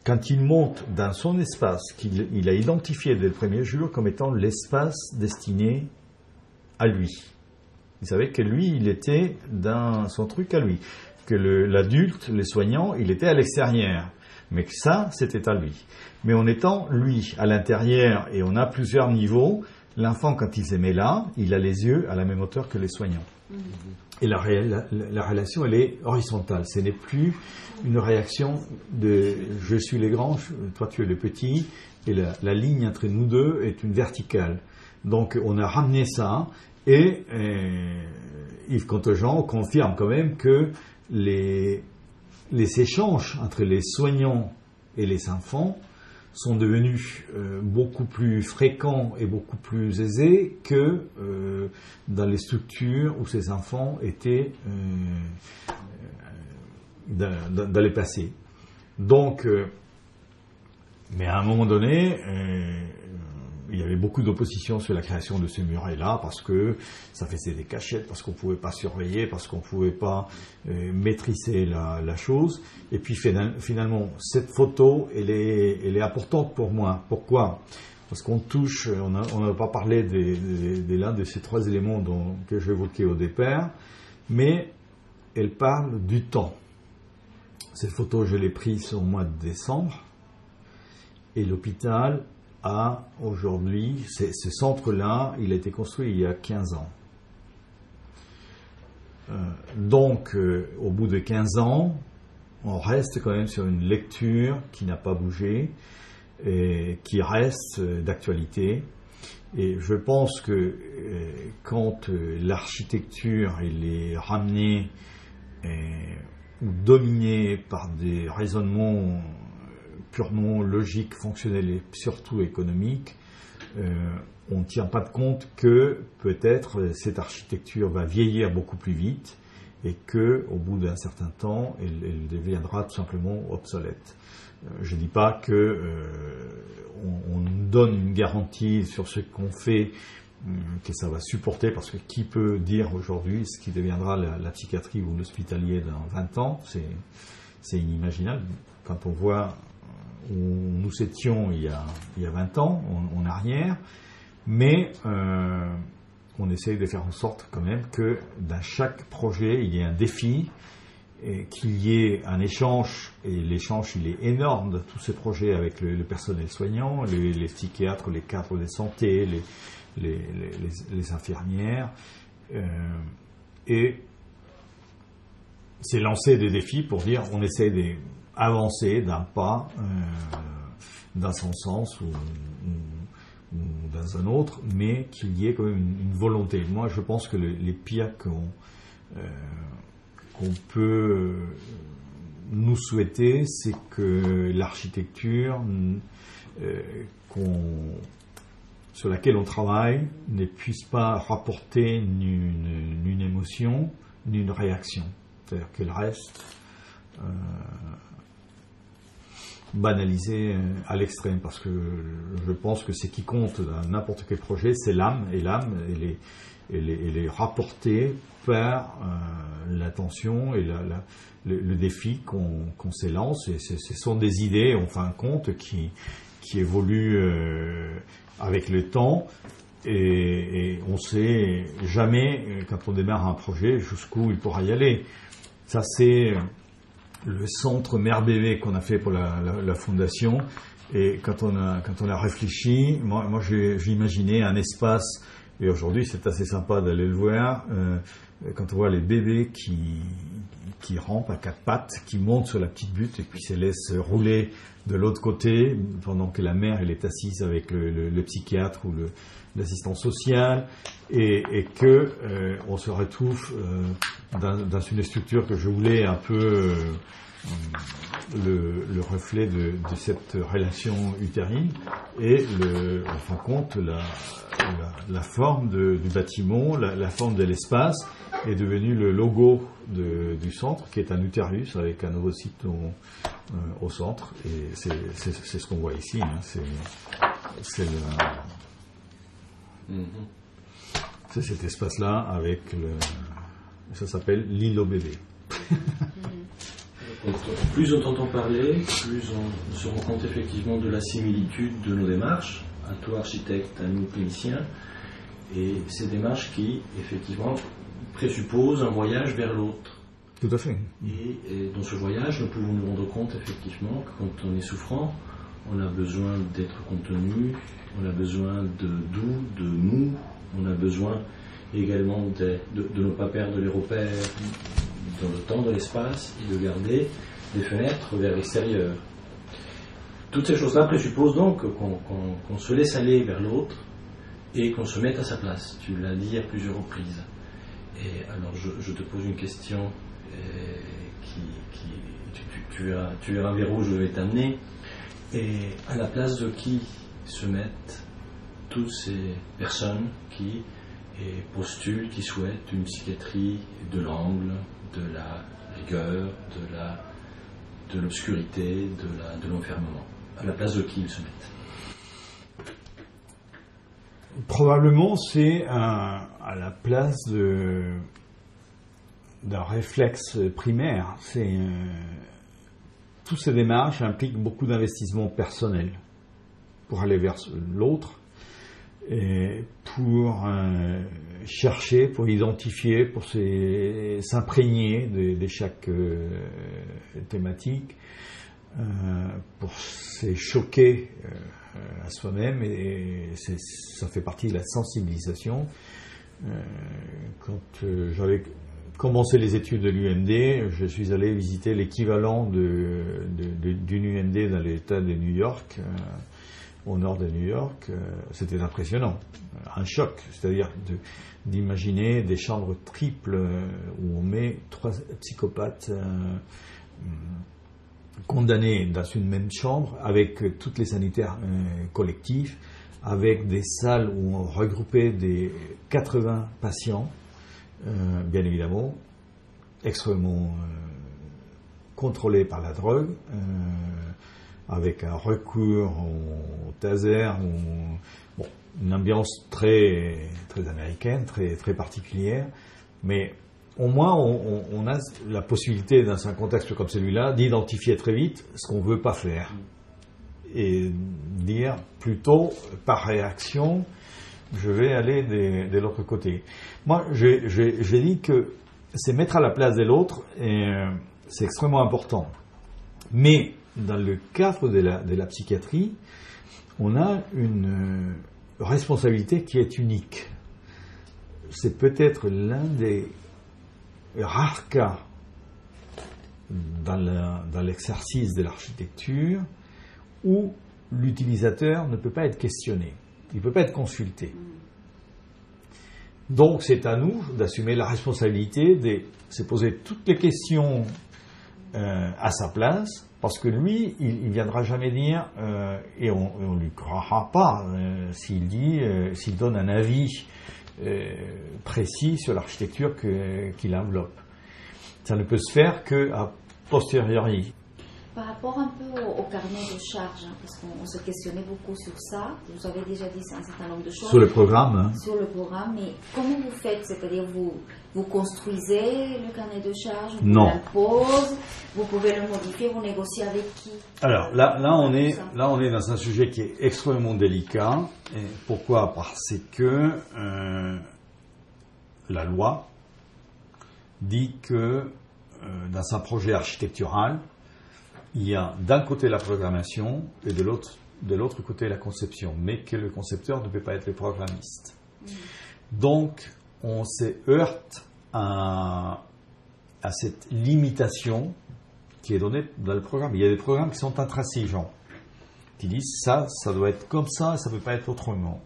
quand il monte dans son espace, qu'il a identifié dès le premier jour comme étant l'espace destiné à lui. Il savait que lui, il était dans son truc à lui. Que l'adulte, les soignants, il était à l'extérieur. Mais que ça, c'était à lui. Mais en étant lui à l'intérieur, et on a plusieurs niveaux, l'enfant, quand il se met là, il a les yeux à la même hauteur que les soignants. Et la relation, elle est horizontale. Ce n'est plus une réaction de « je suis les grands, toi tu es le petit », et la ligne entre nous deux est une verticale. Donc on a ramené ça, et Yves Contejean confirme quand même que les échanges entre les soignants et les enfants sont devenus beaucoup plus fréquents et beaucoup plus aisés que dans les structures où ces enfants étaient dans le passé. Donc, mais à un moment donné, il y avait beaucoup d'opposition sur la création de ce muret-là parce que ça faisait des cachettes, parce qu'on ne pouvait pas surveiller, parce qu'on ne pouvait pas maîtriser la chose. Et puis finalement, cette photo, elle est importante pour moi. Pourquoi ? Parce qu'on touche, on n'a pas parlé de l'un de ces trois éléments que j'évoquais au départ, mais elle parle du temps. Cette photo, je l'ai prise au mois de décembre, et l'hôpital a aujourd'hui, ce centre-là, il a été construit il y a 15 ans. Donc, au bout de 15 ans, on reste quand même sur une lecture qui n'a pas bougé, et qui reste d'actualité. Et je pense que quand l'architecture elle est ramenée ou dominée par des raisonnements purement logiques, fonctionnels et surtout économiques, on ne tient pas compte que peut-être cette architecture va vieillir beaucoup plus vite et qu'au bout d'un certain temps, elle deviendra tout simplement obsolète. Je ne dis pas qu'on donne une garantie sur ce qu'on fait, que ça va supporter, parce que qui peut dire aujourd'hui ce qui deviendra la psychiatrie ou l'hospitalier dans 20 ans, c'est inimaginable. Quand on voit où nous étions il y a 20 ans, en arrière, mais on essaye de faire en sorte quand même que dans chaque projet, il y ait un défi, et qu'il y ait un échange, et l'échange il est énorme de tous ces projets avec le personnel soignant, les psychiatres, les cadres de santé, les infirmières, et c'est lancer des défis pour dire on essaie d'avancer d'un pas dans son sens ou dans un autre, mais qu'il y ait quand même une volonté. Moi je pense que les pires qu'on peut nous souhaiter, c'est que l'architecture sur laquelle on travaille ne puisse pas rapporter une émotion, ni une réaction. C'est-à-dire qu'elle reste banalisée à l'extrême, parce que je pense que ce qui compte dans n'importe quel projet, c'est l'âme, et l'âme, elle est rapportée par l'attention et le défi qu'on s'élance, et ce sont des idées en fin de compte qui évoluent avec le temps, et on ne sait jamais quand on démarre un projet jusqu'où il pourra y aller. Ça c'est le centre mère-bébé qu'on a fait pour la fondation, et quand on a réfléchi, moi j'ai imaginé un espace. Et aujourd'hui, c'est assez sympa d'aller le voir, quand on voit les bébés qui rampent à quatre pattes, qui montent sur la petite butte et puis se laissent rouler de l'autre côté, pendant que la mère elle est assise avec le psychiatre ou l'assistant social, et que on se retrouve dans une structure que je voulais un peu le reflet de cette relation utérine, et en fin de compte la forme du bâtiment, la forme de l'espace est devenue le logo du centre, qui est un utérus avec un ovocyte au centre, et c'est ce qu'on voit ici, hein. C'est cet espace-là avec ça s'appelle l'îlot bébé. Plus on t'entend parler, plus on se rend compte effectivement de la similitude de nos démarches, à toi architecte, à nous cliniciens, et ces démarches qui effectivement présupposent un voyage vers l'autre. Tout à fait. Et dans ce voyage, nous pouvons nous rendre compte effectivement que quand on est souffrant, on a besoin d'être contenu, on a besoin de doux, de mou, on a besoin également de ne pas perdre les repères dans le temps, dans l'espace, et de garder des fenêtres vers l'extérieur. Toutes ces choses-là présupposent donc qu'on se laisse aller vers l'autre et qu'on se mette à sa place. Tu l'as dit à plusieurs reprises. Et alors je te pose une question tu verras vers où je vais t'amener. Et à la place de qui se mettent toutes ces personnes qui postulent, qui souhaitent une psychiatrie de l'angle, de la rigueur, de l'obscurité, de l'enfermement. À la place de qui ils se mettent? Probablement c'est à la place d'un réflexe primaire. Toutes ces démarches impliquent beaucoup d'investissement personnel pour aller vers l'autre, et pour chercher, pour identifier, pour s'imprégner de chaque thématique, pour se choquer à soi-même, et ça fait partie de la sensibilisation. Quand j'avais commencé les études de l'UMD, je suis allé visiter l'équivalent d'une UMD dans l'État de New York, au nord de New York. C'était impressionnant, un choc, c'est-à-dire d'imaginer des chambres triples où on met 3 psychopathes condamnés dans une même chambre, avec toutes les sanitaires collectifs, avec des salles où on regroupait des 80 patients, bien évidemment, extrêmement contrôlés par la drogue, avec un recours au taser, une ambiance très, très américaine, très, très particulière, mais au moins on a la possibilité, dans un contexte comme celui-là, d'identifier très vite ce qu'on ne veut pas faire, et dire plutôt, par réaction, je vais aller de l'autre côté. Moi, j'ai dit que c'est mettre à la place de l'autre, et c'est extrêmement important. Mais dans le cadre de la psychiatrie, on a une responsabilité qui est unique. C'est peut-être l'un des rares cas dans l'exercice de l'architecture où l'utilisateur ne peut pas être questionné, il ne peut pas être consulté. Donc c'est à nous d'assumer la responsabilité de se poser toutes les questions à sa place, parce que lui, il ne viendra jamais dire, et on ne lui croira pas s'il donne un avis précis sur l'architecture qu'il enveloppe. Ça ne peut se faire qu'à posteriori. Par rapport un peu au carnet de charges, parce qu'on se questionnait beaucoup sur ça, vous avez déjà dit un certain nombre de choses. Sur le programme. Sur le programme, mais comment vous faites? C'est-à-dire vous construisez le carnet de charges, vous l'imposez, vous pouvez le modifier, vous négociez avec qui? Alors là on est dans un sujet qui est extrêmement délicat. Et pourquoi? Parce que la loi dit que dans un projet architectural, il y a d'un côté la programmation et de l'autre côté la conception, mais que le concepteur ne peut pas être le programmiste. Donc, on se heurte à cette limitation qui est donnée dans le programme. Il y a des programmes qui sont intransigeants, qui disent ça doit être comme ça ne peut pas être autrement.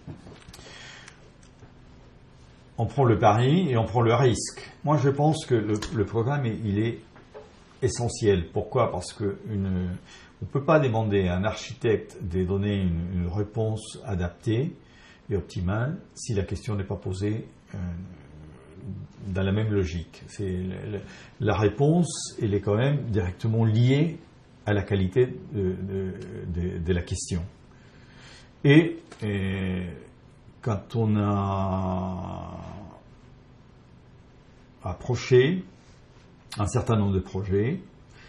On prend le pari et on prend le risque. Moi, je pense que le programme, il est essentiel. Pourquoi? Parce que on ne peut pas demander à un architecte de donner une réponse adaptée et optimale si la question n'est pas posée dans la même logique. La réponse, elle est quand même directement liée à la qualité de la question. Et quand on a approché un certain nombre de projets,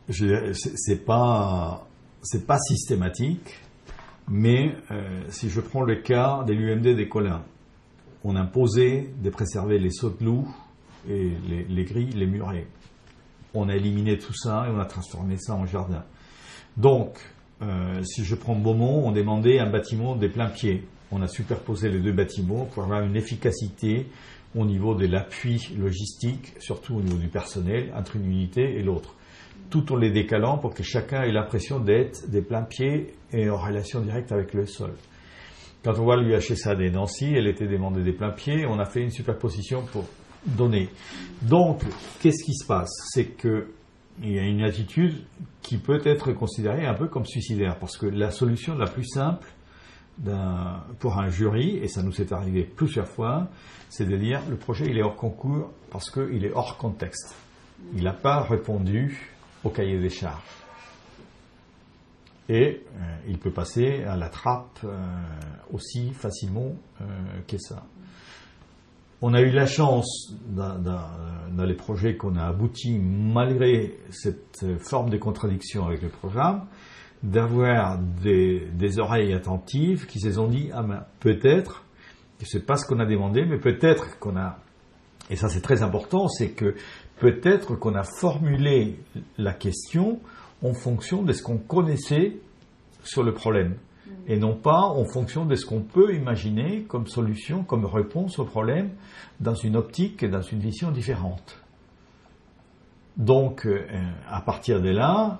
c'est pas systématique, mais si je prends le cas de l'UMD des Collins, on imposait de préserver les sauts de loup et les grilles, les murets. On a éliminé tout ça et on a transformé ça en jardin. Donc, si je prends Beaumont, on demandait un bâtiment des pleins pieds. On a superposé les deux bâtiments pour avoir une efficacité au niveau de l'appui logistique, surtout au niveau du personnel, entre une unité et l'autre. Tout en les décalant pour que chacun ait l'impression d'être des pleins pieds et en relation directe avec le sol. Quand on voit l'UHSA des Nancy, elle était demandée des pleins pieds, on a fait une superposition pour donner. Donc, qu'est-ce qui se passe? C'est qu'il y a une attitude qui peut être considérée un peu comme suicidaire, parce que la solution la plus simple pour un jury, et ça nous est arrivé plusieurs fois, c'est de dire le projet il est hors concours parce qu'il est hors contexte. Il n'a pas répondu au cahier des charges. Et il peut passer à la trappe aussi facilement que ça. On a eu la chance, dans les projets qu'on a aboutis, malgré cette forme de contradiction avec le programme, d'avoir des oreilles attentives qui se sont dit « Ah ben, peut-être, c'est pas ce qu'on a demandé, mais peut-être qu'on a... » Et ça c'est très important, c'est que peut-être qu'on a formulé la question en fonction de ce qu'on connaissait sur le problème, et non pas en fonction de ce qu'on peut imaginer comme solution, comme réponse au problème, dans une optique et dans une vision différente. Donc, à partir de là,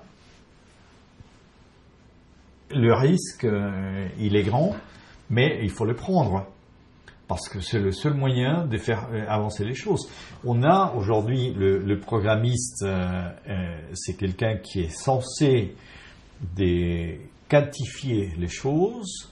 le risque, il est grand, mais il faut le prendre, parce que c'est le seul moyen de faire avancer les choses. On a aujourd'hui, le programmiste, c'est quelqu'un qui est censé quantifier les choses,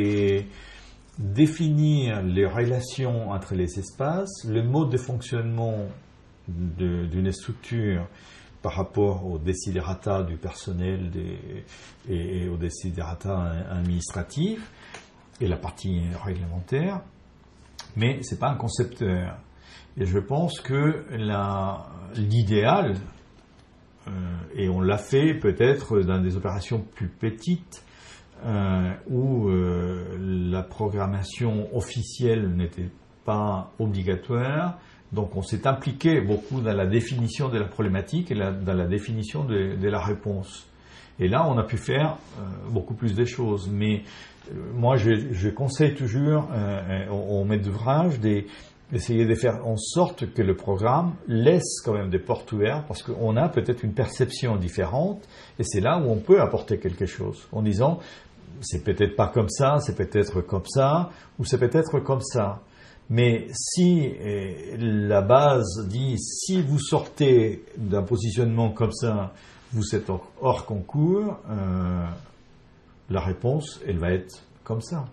définir les relations entre les espaces, le mode de fonctionnement d'une structure par rapport aux desiderata du personnel et aux desiderata administratifs et la partie réglementaire, mais c'est pas un concepteur. Et je pense que l'idéal, et on l'a fait peut-être dans des opérations plus petites où la programmation officielle n'était pas obligatoire. Donc on s'est impliqué beaucoup dans la définition de la problématique et dans la définition de la réponse. Et là, on a pu faire beaucoup plus de choses. Mais moi, je conseille toujours aux maîtres d'ouvrage d'essayer de faire en sorte que le programme laisse quand même des portes ouvertes, parce qu'on a peut-être une perception différente, et c'est là où on peut apporter quelque chose, en disant c'est peut-être pas comme ça, c'est peut-être comme ça, ou c'est peut-être comme ça. Mais si la base dit si vous sortez d'un positionnement comme ça, vous êtes hors concours, la réponse, elle va être comme ça.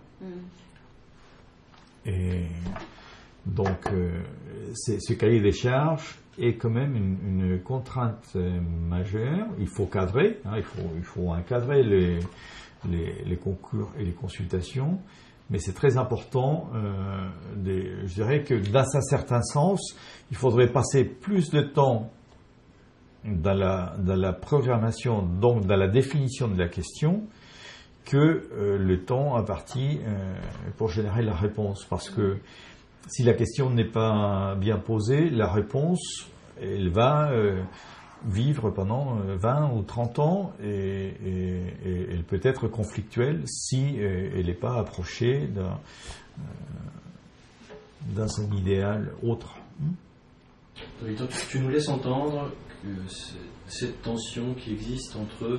Et donc, ce cahier des charges est quand même une contrainte majeure. Il faut cadrer, il faut encadrer les concours et les consultations, mais c'est très important. Je dirais que dans un certain sens, il faudrait passer plus de temps dans la programmation, donc dans la définition de la question, que le temps imparti pour générer la réponse. Parce que si la question n'est pas bien posée, la réponse, elle va vivre pendant 20 ou 30 ans et elle peut être conflictuelle si elle n'est pas approchée d'un son idéal autre. Donc, tu nous laisses entendre que cette tension qui existe entre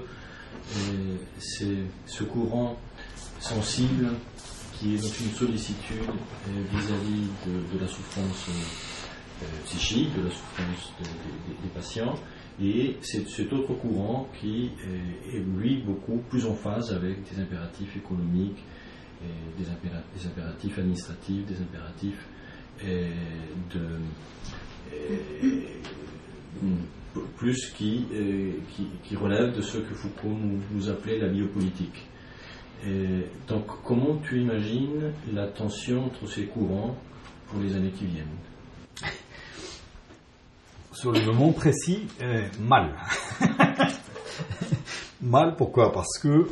ce courant sensible qui est donc une sollicitude vis-à-vis de la souffrance psychique, de la souffrance des patients, et cet autre courant qui est lui beaucoup plus en phase avec des impératifs économiques, des impératifs administratifs, des impératifs plus qui relèvent de ce que Foucault nous appelait la biopolitique. Donc, comment tu imagines la tension entre ces courants pour les années qui viennent? Sur le moment précis, mal. Mal, pourquoi? Parce que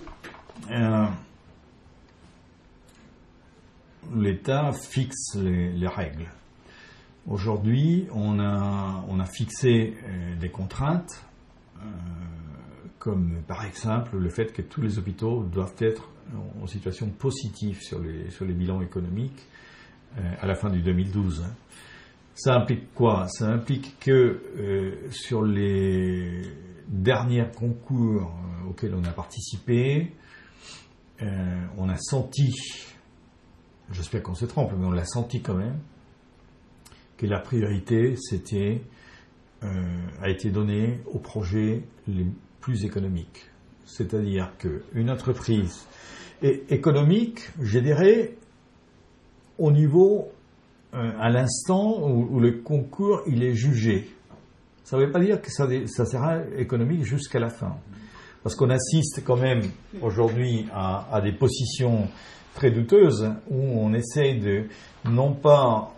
l'État fixe les règles. Aujourd'hui, on a fixé des contraintes, comme par exemple le fait que tous les hôpitaux doivent être en situation positive sur les bilans économiques à la fin du 2012. Ça implique quoi? Ça implique que sur les derniers concours auxquels on a participé, on a senti, j'espère qu'on se trompe, mais on l'a senti quand même, que la priorité a été donnée aux projets les plus économiques. C'est-à-dire qu'une entreprise est économique, je dirais, au niveau, à l'instant où le concours il est jugé. Ça ne veut pas dire que ça sera économique jusqu'à la fin. Parce qu'on assiste quand même aujourd'hui à des positions très douteuses où on essaie de non pas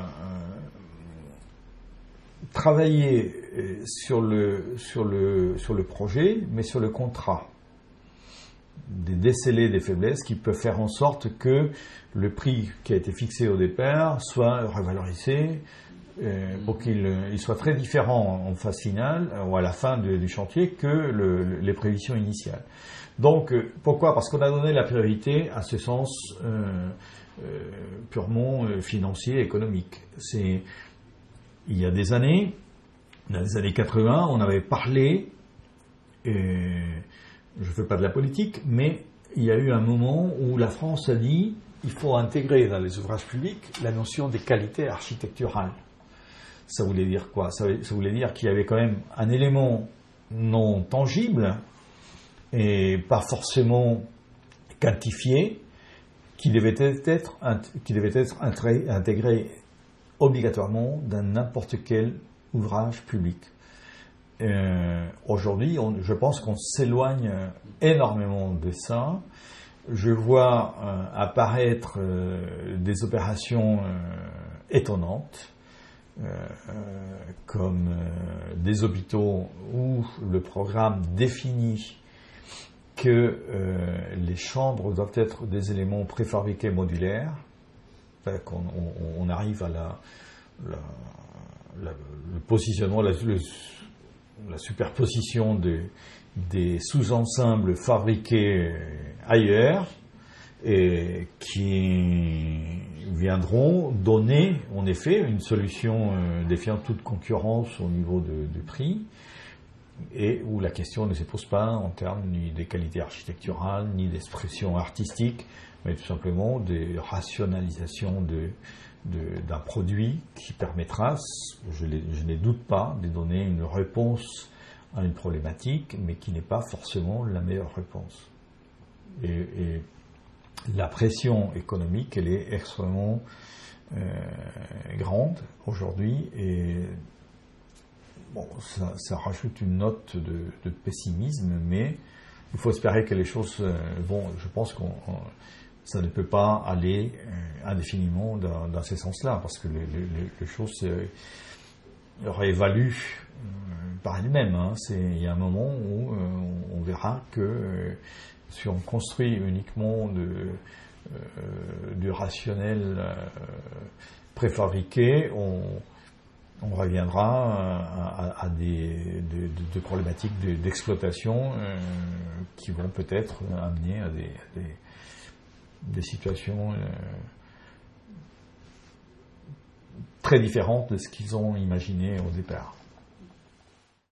travailler sur le projet, mais sur le contrat. Déceler des faiblesses qui peuvent faire en sorte que le prix qui a été fixé au départ soit revalorisé pour qu'il soit très différent en phase finale ou à la fin du chantier que les prévisions initiales. Donc, pourquoi? Parce qu'on a donné la priorité à ce sens purement financier, économique. Il y a des années, dans les années 80, on avait parlé, je ne fais pas de la politique, mais il y a eu un moment où la France a dit il faut intégrer dans les ouvrages publics la notion des qualités architecturales. Ça voulait dire quoi? Ça voulait dire qu'il y avait quand même un élément non tangible et pas forcément quantifié qui devait être intégré obligatoirement dans n'importe quel ouvrage public. Aujourd'hui, je pense qu'on s'éloigne énormément de ça. Je vois apparaître des opérations étonnantes, comme des hôpitaux où le programme définit que les chambres doivent être des éléments préfabriqués modulaires. Enfin, on arrive à le positionnement, la superposition des sous-ensembles fabriqués ailleurs et qui viendront donner en effet une solution défiant toute concurrence au niveau du prix et où la question ne se pose pas en termes ni des qualités architecturales ni d'expression artistique, mais tout simplement de rationalisation d'un produit qui permettra, je ne doute pas, de donner une réponse à une problématique, mais qui n'est pas forcément la meilleure réponse. Et la pression économique, elle est extrêmement grande aujourd'hui, et bon, ça rajoute une note de pessimisme, mais il faut espérer que les choses vont. Je pense ça ne peut pas aller indéfiniment dans ce sens-là, parce que les choses réévaluent par elles-mêmes. Hein. Il y a un moment où on verra que si on construit uniquement du rationnel préfabriqué, on reviendra à des problématiques d'exploitation qui vont peut-être amener à des situations très différentes de ce qu'ils ont imaginé au départ.